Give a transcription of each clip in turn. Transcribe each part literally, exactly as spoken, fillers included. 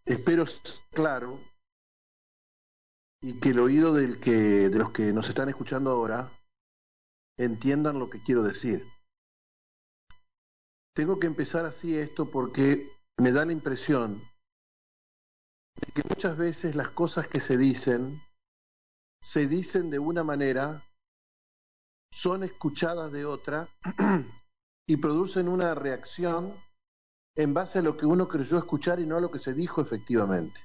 Espero ser claro y que el oído del que, de los que nos están escuchando ahora entiendan lo que quiero decir. Tengo que empezar así esto porque me da la impresión de que muchas veces las cosas que se dicen, se dicen de una manera, son escuchadas de otra y producen una reacción en base a lo que uno creyó escuchar y no a lo que se dijo efectivamente.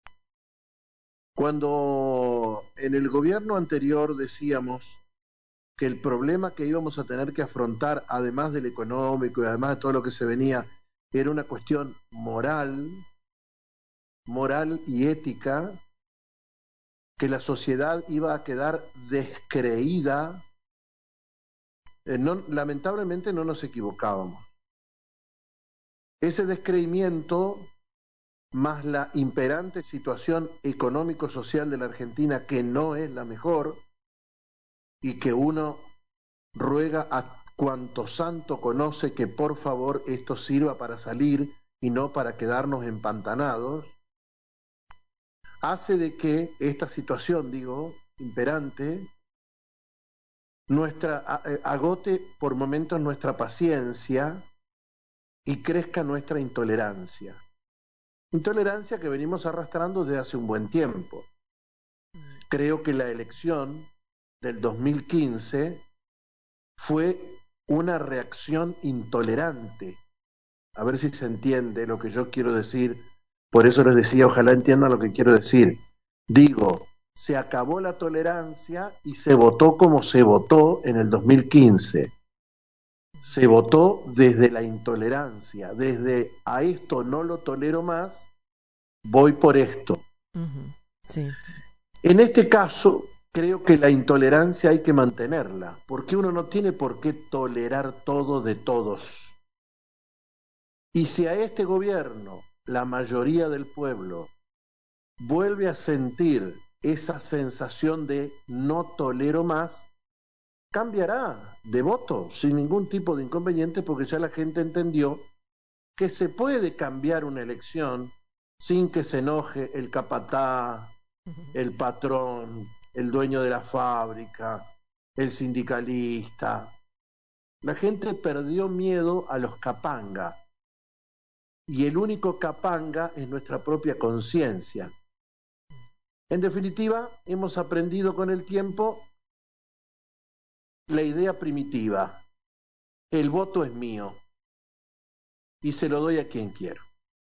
Cuando en el gobierno anterior decíamos que el problema que íbamos a tener que afrontar, además del económico y además de todo lo que se venía, era una cuestión moral, moral y ética, que la sociedad iba a quedar descreída, eh, no, lamentablemente no nos equivocábamos. Ese descreimiento, más la imperante situación económico-social de la Argentina, que no es la mejor, y que uno ruega a cuanto santo conoce que por favor esto sirva para salir y no para quedarnos empantanados, hace de que esta situación, digo, imperante, nuestra, agote por momentos nuestra paciencia y crezca nuestra intolerancia. Intolerancia que venimos arrastrando desde hace un buen tiempo. Creo que la elección del dos mil quince fue una reacción intolerante. A ver si se entiende lo que yo quiero decir. Por eso les decía, ojalá entiendan lo que quiero decir. Digo, se acabó la tolerancia y se votó como se votó en el dos mil quince. Se votó desde la intolerancia, desde a esto no lo tolero más, voy por esto. Uh-huh. Sí. En este caso, creo que la intolerancia hay que mantenerla, porque uno no tiene por qué tolerar todo de todos. Y si a este gobierno, la mayoría del pueblo, vuelve a sentir esa sensación de no tolero más, cambiará de voto sin ningún tipo de inconveniente, porque ya la gente entendió que se puede cambiar una elección sin que se enoje el capataz, el patrón, el dueño de la fábrica, el sindicalista. La gente perdió miedo a los capanga, y el único capanga es nuestra propia conciencia. En definitiva, hemos aprendido con el tiempo la idea primitiva: el voto es mío y se lo doy a quien quiero.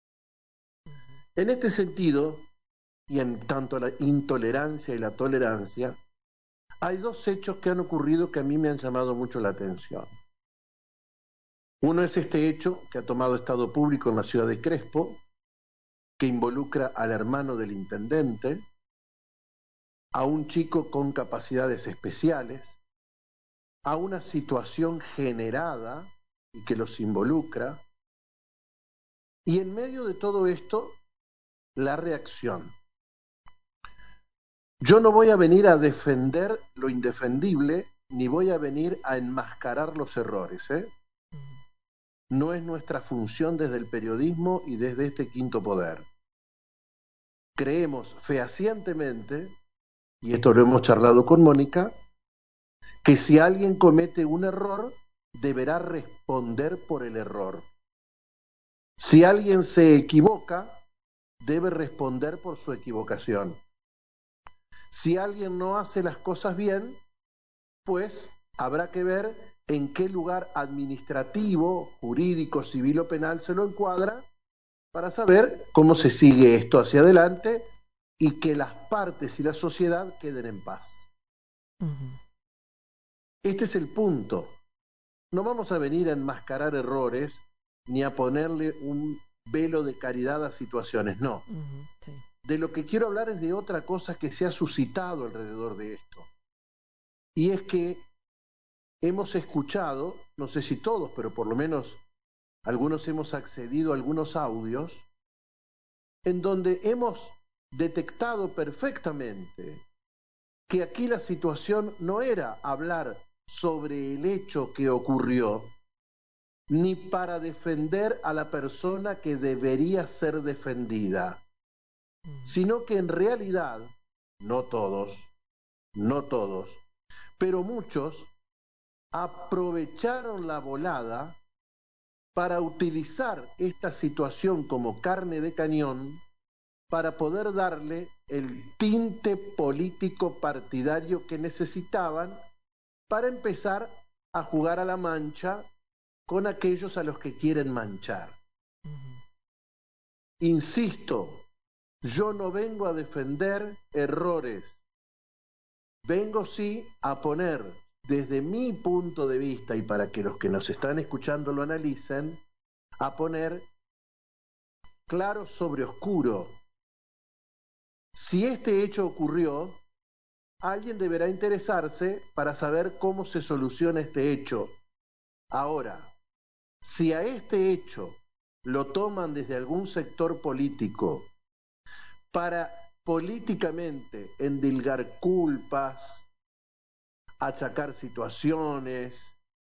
En este sentido, y en tanto la intolerancia y la tolerancia, hay dos hechos que han ocurrido que a mí me han llamado mucho la atención. Uno es este hecho que ha tomado estado público en la ciudad de Crespo, que involucra al hermano del intendente, a un chico con capacidades especiales, a una situación generada y que los involucra, y en medio de todo esto, la reacción. Yo no voy a venir a defender lo indefendible, ni voy a venir a enmascarar los errores, ¿eh? No es nuestra función desde el periodismo y desde este quinto poder. Creemos fehacientemente, y esto lo hemos charlado con Mónica, que si alguien comete un error, deberá responder por el error. Si alguien se equivoca, debe responder por su equivocación. Si alguien no hace las cosas bien, pues habrá que ver en qué lugar administrativo, jurídico, civil o penal se lo encuadra para saber cómo se sigue esto hacia adelante y que las partes y la sociedad queden en paz. Uh-huh. Este es el punto. No vamos a venir a enmascarar errores ni a ponerle un velo de caridad a situaciones, no. Uh-huh, sí. De lo que quiero hablar es de otra cosa que se ha suscitado alrededor de esto. Y es que hemos escuchado, no sé si todos, pero por lo menos algunos hemos accedido a algunos audios, en donde hemos detectado perfectamente que aquí la situación no era hablar sobre el hecho que ocurrió, ni para defender a la persona que debería ser defendida. sino que en realidad, no todos, no todos, pero muchos aprovecharon la volada para utilizar esta situación como carne de cañón para poder darle el tinte político partidario que necesitaban para empezar a jugar a la mancha con aquellos a los que quieren manchar. Uh-huh. Insisto, yo no vengo a defender errores, vengo sí a poner desde mi punto de vista, y para que los que nos están escuchando lo analicen, a poner claro sobre oscuro. Si este hecho ocurrió, alguien deberá interesarse para saber cómo se soluciona este hecho. Ahora, si a este hecho lo toman desde algún sector político para políticamente endilgar culpas, achacar situaciones,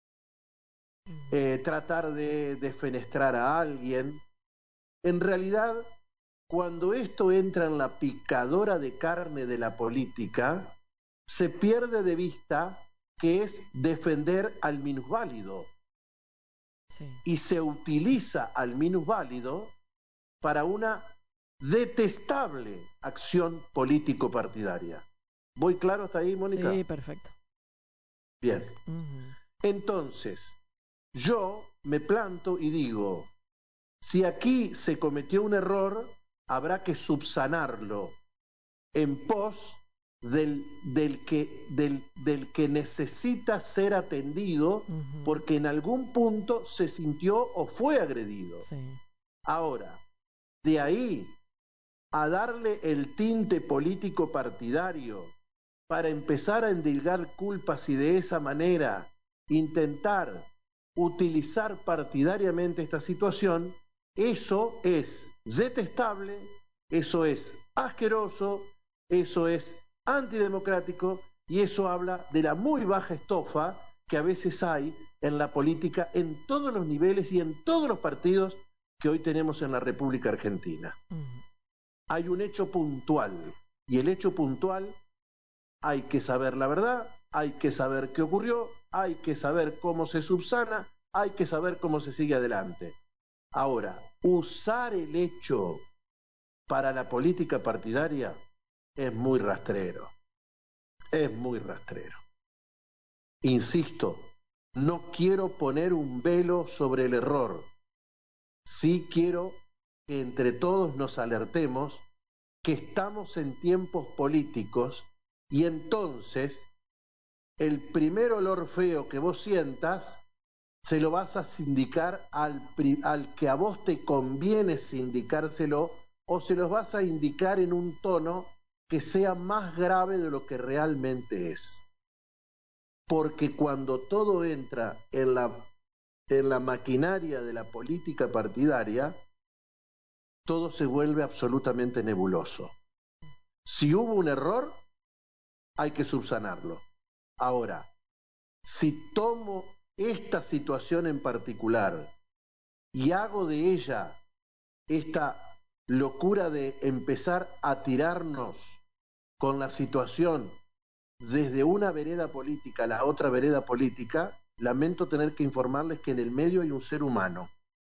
eh, tratar de defenestrar a alguien, en realidad, cuando esto entra en la picadora de carne de la política, se pierde de vista que es defender al minusválido. Sí. Y se utiliza al minusválido para una detestable acción político-partidaria. ¿Voy claro hasta ahí, Mónica? Sí, perfecto. Bien. Uh-huh. Entonces, yo me planto y digo, si aquí se cometió un error, habrá que subsanarlo en pos del, del, que, del, del que necesita ser atendido, uh-huh, porque en algún punto se sintió o fue agredido. Sí. Ahora, de ahí a darle el tinte político partidario para empezar a endilgar culpas y de esa manera intentar utilizar partidariamente esta situación, eso es detestable, eso es asqueroso, eso es antidemocrático y eso habla de la muy baja estofa que a veces hay en la política en todos los niveles y en todos los partidos que hoy tenemos en la República Argentina. Uh-huh. Hay un hecho puntual y el hecho puntual hay que saber la verdad, hay que saber qué ocurrió, hay que saber cómo se subsana, hay que saber cómo se sigue adelante. Ahora, usar el hecho para la política partidaria es muy rastrero, es muy rastrero. Insisto, no quiero poner un velo sobre el error, sí quiero que entre todos nos alertemos que estamos en tiempos políticos y entonces el primer olor feo que vos sientas se lo vas a sindicar al, al que a vos te conviene sindicárselo o se los vas a indicar en un tono que sea más grave de lo que realmente es. Porque cuando todo entra en la, en la maquinaria de la política partidaria, todo se vuelve absolutamente nebuloso. Si hubo un error, hay que subsanarlo. Ahora, si tomo esta situación en particular y hago de ella esta locura de empezar a tirarnos con la situación desde una vereda política a la otra vereda política, lamento tener que informarles que en el medio hay un ser humano.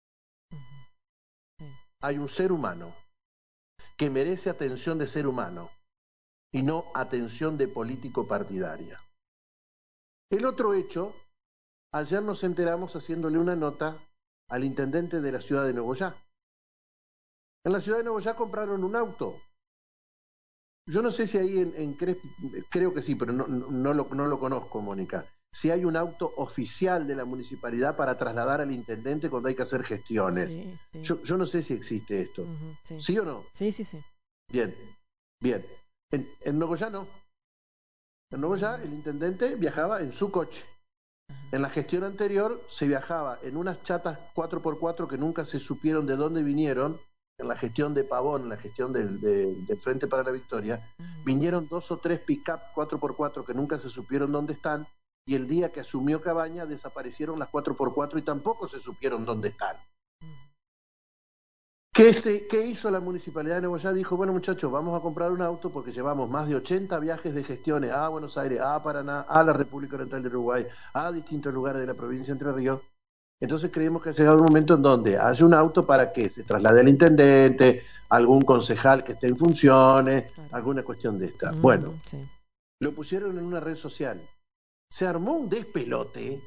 Hay un ser humano que merece atención de ser humano y no atención de político partidaria. El otro hecho, ayer nos enteramos haciéndole una nota al intendente de la ciudad de Nogoyá. En la ciudad de Nogoyá compraron un auto. Yo no sé si ahí en, en Crespi, creo que sí, pero no, no, no, lo, no lo conozco, Mónica. Si hay un auto oficial de la municipalidad para trasladar al intendente cuando hay que hacer gestiones. Sí, sí. Yo, yo no sé si existe esto. Uh-huh, sí. ¿Sí o no? Sí, sí, sí. Bien, bien. En, en Nogoyá no. En Nogoyá uh-huh. el intendente viajaba en su coche. Uh-huh. En la gestión anterior se viajaba en unas chatas cuatro por cuatro que nunca se supieron de dónde vinieron. En la gestión de Pavón, en la gestión del, de, del Frente para la Victoria, uh-huh. vinieron dos o tres pick-up cuatro por cuatro que nunca se supieron dónde están, y el día que asumió Cabaña desaparecieron las cuatro por cuatro y tampoco se supieron dónde están. Uh-huh. ¿Qué, se, ¿Qué hizo la Municipalidad de Nogoyá? Dijo, bueno muchachos, vamos a comprar un auto porque llevamos más de ochenta viajes de gestiones a Buenos Aires, a Paraná, a la República Oriental del Uruguay, a distintos lugares de la provincia de Entre Ríos. Entonces creemos que ha llegado un momento en donde haya un auto para que se traslade al intendente, algún concejal que esté en funciones, Claro. alguna cuestión de esta. Mm, Bueno, sí. lo pusieron en una red social. Se armó un despelote,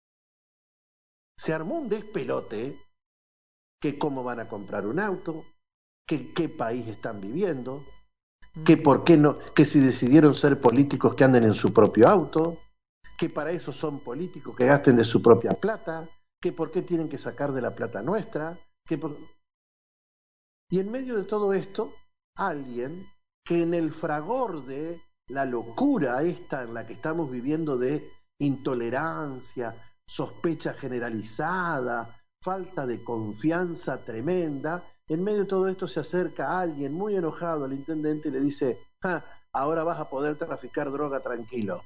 se armó un despelote que cómo van a comprar un auto, que qué país están viviendo, que por qué no, que si decidieron ser políticos que anden en su propio auto, que para eso son políticos que gasten de su propia plata, que por qué tienen que sacar de la plata nuestra, que por... Y en medio de todo esto, alguien que en el fragor de la locura esta en la que estamos viviendo de intolerancia, sospecha generalizada, falta de confianza tremenda, en medio de todo esto se acerca a alguien muy enojado al intendente y le dice, ah, ahora vas a poder traficar droga tranquilo.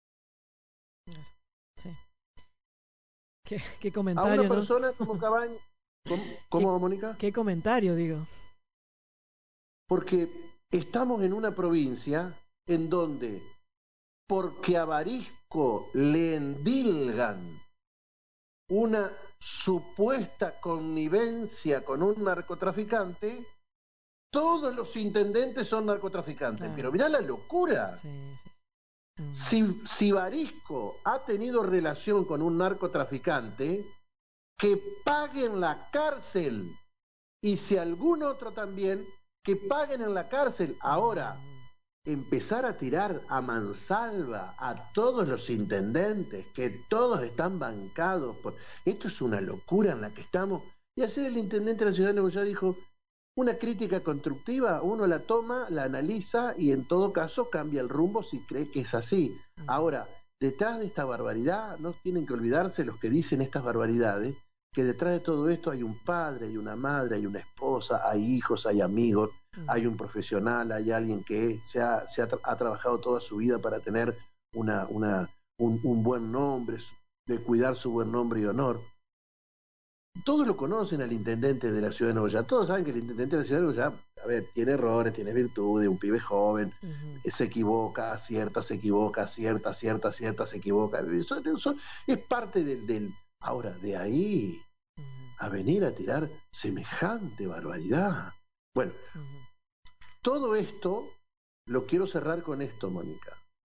Sí. ¿Qué, qué A una comentario, no? persona como Cabañas, ¿cómo, ¿Qué, cómo, Mónica? qué comentario, digo? Porque estamos en una provincia en donde, porque a Barisco le endilgan una supuesta connivencia con un narcotraficante, todos los intendentes son narcotraficantes. Claro. Pero mirá la locura. Sí, sí. Mm. Si, si Barisco ha tenido relación con un narcotraficante, que paguen la cárcel. Y si algún otro también, que paguen en la cárcel. Ahora, empezar a tirar a mansalva a todos los intendentes, que todos están bancados por... Esto es una locura en la que estamos. Y ayer el intendente de la ciudad de Nogoyá dijo, una crítica constructiva, uno la toma, la analiza y en todo caso cambia el rumbo si cree que es así. Ahora, detrás de esta barbaridad, no tienen que olvidarse los que dicen estas barbaridades, que detrás de todo esto hay un padre, hay una madre, hay una esposa, hay hijos, hay amigos, uh-huh. hay un profesional, hay alguien que se ha, se ha, tra ha trabajado toda su vida para tener una, una, un, un buen nombre, de cuidar su buen nombre y honor. Todos lo conocen al intendente de la ciudad de Nogoyá, todos saben que el intendente de la ciudad de Nogoyá, a ver, tiene errores, tiene virtudes, un pibe joven, uh-huh. se equivoca, acierta, se equivoca, acierta, acierta, acierta, se equivoca. Eso, eso es parte del... del Ahora, de ahí a venir a tirar semejante barbaridad. Bueno, uh-huh. todo esto lo quiero cerrar con esto, Mónica.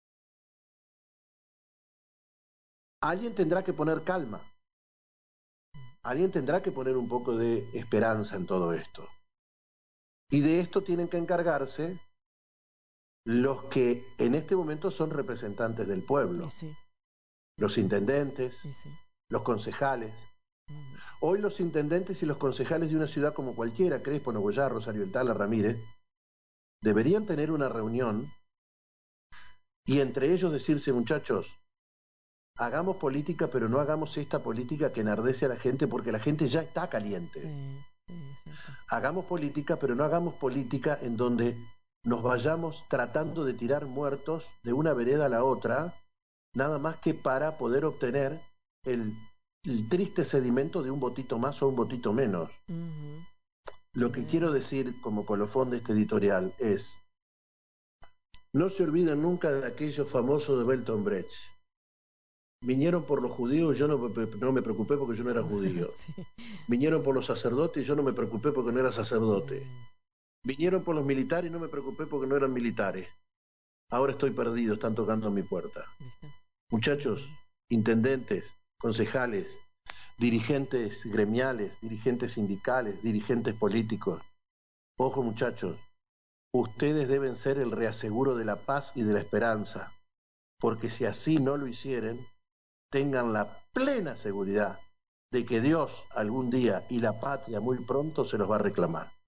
Alguien tendrá que poner calma. Alguien tendrá que poner un poco de esperanza en todo esto. Y de esto tienen que encargarse los que en este momento son representantes del pueblo. Sí, sí. Los intendentes, sí, sí. los concejales. Hoy los intendentes y los concejales de una ciudad como cualquiera, Crespo, Nogoyá, Rosario del Tala, Ramírez, deberían tener una reunión y entre ellos decirse, muchachos, hagamos política, pero no hagamos esta política que enardece a la gente porque la gente ya está caliente. Sí, sí, hagamos política, pero no hagamos política en donde nos vayamos tratando de tirar muertos de una vereda a la otra, nada más que para poder obtener el el triste sedimento de un votito más o un votito menos. Uh-huh. Lo que uh-huh. quiero decir como colofón de este editorial es, no se olviden nunca de aquellos famosos de Bertolt Brecht. Vinieron por los judíos, yo no, no me preocupé porque yo no era judío. Sí. Vinieron por los sacerdotes y yo no me preocupé porque no era sacerdote. Uh-huh. Vinieron por los militares y no me preocupé porque no eran militares. Ahora estoy perdido, están tocando a mi puerta. Uh-huh. Muchachos, intendentes, concejales, dirigentes gremiales, dirigentes sindicales, dirigentes políticos. Ojo muchachos, ustedes deben ser el reaseguro de la paz y de la esperanza, porque si así no lo hicieren, tengan la plena seguridad de que Dios algún día y la patria muy pronto se los va a reclamar.